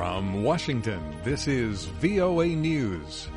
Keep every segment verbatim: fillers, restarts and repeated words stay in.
From Washington, this is V O A News.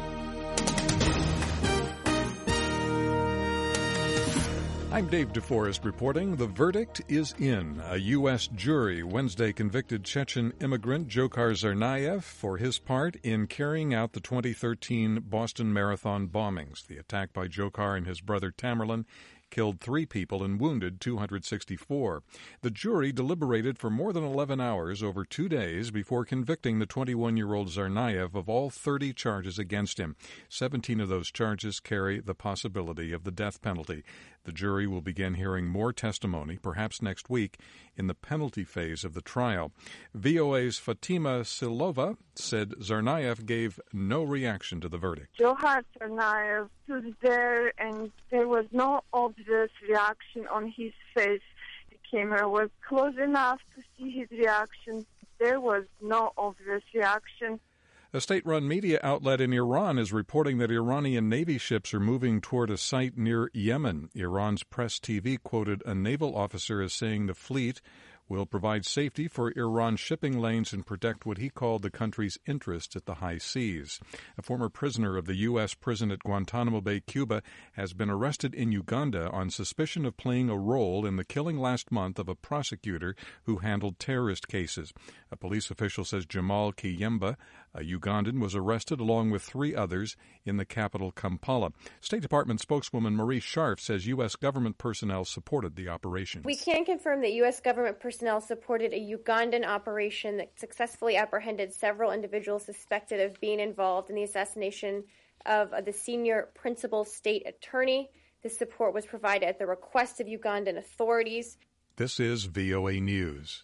I'm Dave DeForest reporting. The verdict is in. A U S jury Wednesday convicted Chechen immigrant Dzhokhar Tsarnaev for his part in carrying out the twenty thirteen Boston Marathon bombings. The attack by Dzhokhar and his brother Tamerlan killed three people and wounded two hundred sixty-four. The jury deliberated for more than eleven hours over two days before convicting the twenty-one-year-old Tsarnaev of all thirty charges against him. seventeen of those charges carry the possibility of the death penalty. The jury will begin hearing more testimony, perhaps next week, in the penalty phase of the trial. V O A's Fatima Silova said Tsarnaev gave no reaction to the verdict. Dzhokhar Tsarnaev stood there and there was no obvious reaction on his face. The camera was close enough to see his reaction. There was no obvious reaction. A state-run media outlet in Iran is reporting that Iranian Navy ships are moving toward a site near Yemen. Iran's Press T V quoted a naval officer as saying the fleet will provide safety for Iran's shipping lanes and protect what he called the country's interests at the high seas. A former prisoner of the U S prison at Guantanamo Bay, Cuba, has been arrested in Uganda on suspicion of playing a role in the killing last month of a prosecutor who handled terrorist cases. A police official says Jamal Kiyemba, a Ugandan, was arrested along with three others in the capital, Kampala. State Department spokeswoman Marie Scharf says U S government personnel supported the operation. We can confirm that U S government personnel supported a Ugandan operation that successfully apprehended several individuals suspected of being involved in the assassination of the senior principal state attorney. This support was provided at the request of Ugandan authorities. This is V O A News.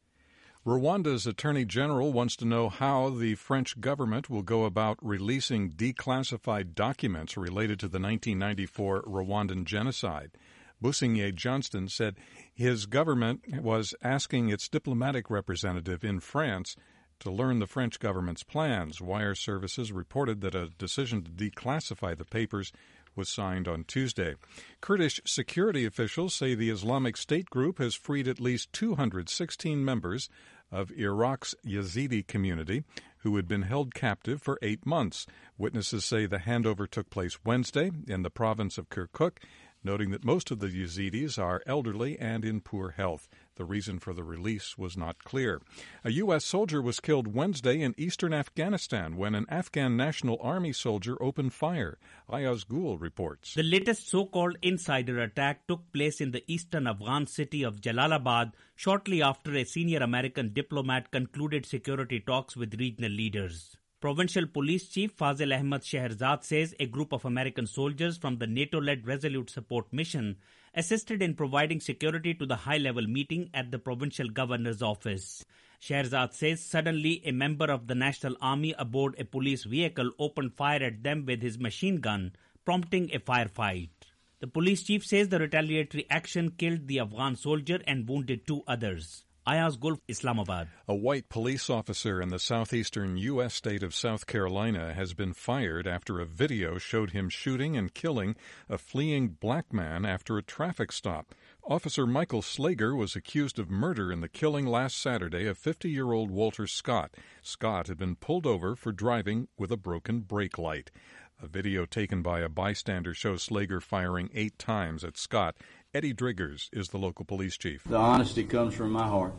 Rwanda's Attorney General wants to know how the French government will go about releasing declassified documents related to the nineteen ninety-four Rwandan genocide. Busigny Johnston said his government was asking its diplomatic representative in France to learn the French government's plans. Wire services reported that a decision to declassify the papers was signed on Tuesday. Kurdish security officials say the Islamic State group has freed at least two hundred sixteen members of Iraq's Yazidi community who had been held captive for eight months. Witnesses say the handover took place Wednesday in the province of Kirkuk, noting that most of the Yazidis are elderly and in poor health. The reason for the release was not clear. A U S soldier was killed Wednesday in eastern Afghanistan when an Afghan National Army soldier opened fire. Ayaz Gul reports. The latest so-called insider attack took place in the eastern Afghan city of Jalalabad shortly after a senior American diplomat concluded security talks with regional leaders. Provincial Police Chief Fazil Ahmad Shehrzad says a group of American soldiers from the NATO-led Resolute Support Mission assisted in providing security to the high-level meeting at the provincial governor's office. Shehrzad says suddenly a member of the National Army aboard a police vehicle opened fire at them with his machine gun, prompting a firefight. The police chief says the retaliatory action killed the Afghan soldier and wounded two others. Ayaz Gul, Islamabad. A white police officer in the southeastern U S state of South Carolina has been fired after a video showed him shooting and killing a fleeing black man after a traffic stop. Officer Michael Slager was accused of murder in the killing last Saturday of fifty-year-old Walter Scott. Scott had been pulled over for driving with a broken brake light. A video taken by a bystander shows Slager firing eight times at Scott. Eddie Driggers is the local police chief. The honesty comes from my heart.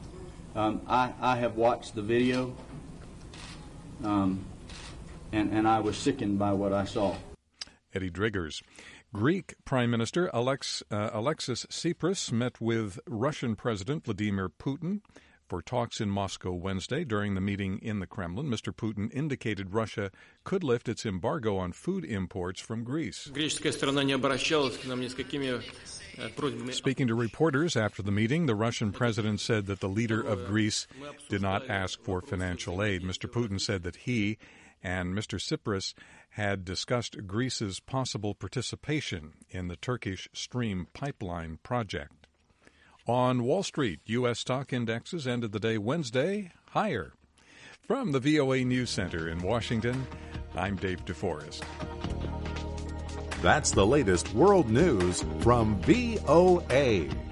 Um, I, I have watched the video, um, and, and I was sickened by what I saw. Eddie Driggers. Greek Prime Minister Alex, uh, Alexis Tsipras met with Russian President Vladimir Putin for talks in Moscow Wednesday. During the meeting in the Kremlin, Mister Putin indicated Russia could lift its embargo on food imports from Greece. Speaking to reporters after the meeting, the Russian president said that the leader of Greece did not ask for financial aid. Mister Putin said that he and Mister Tsipras had discussed Greece's possible participation in the Turkish Stream pipeline project. On Wall Street, U S stock indexes ended the day Wednesday higher. From the V O A News Center in Washington, I'm Dave DeForest. That's the latest world news from V O A.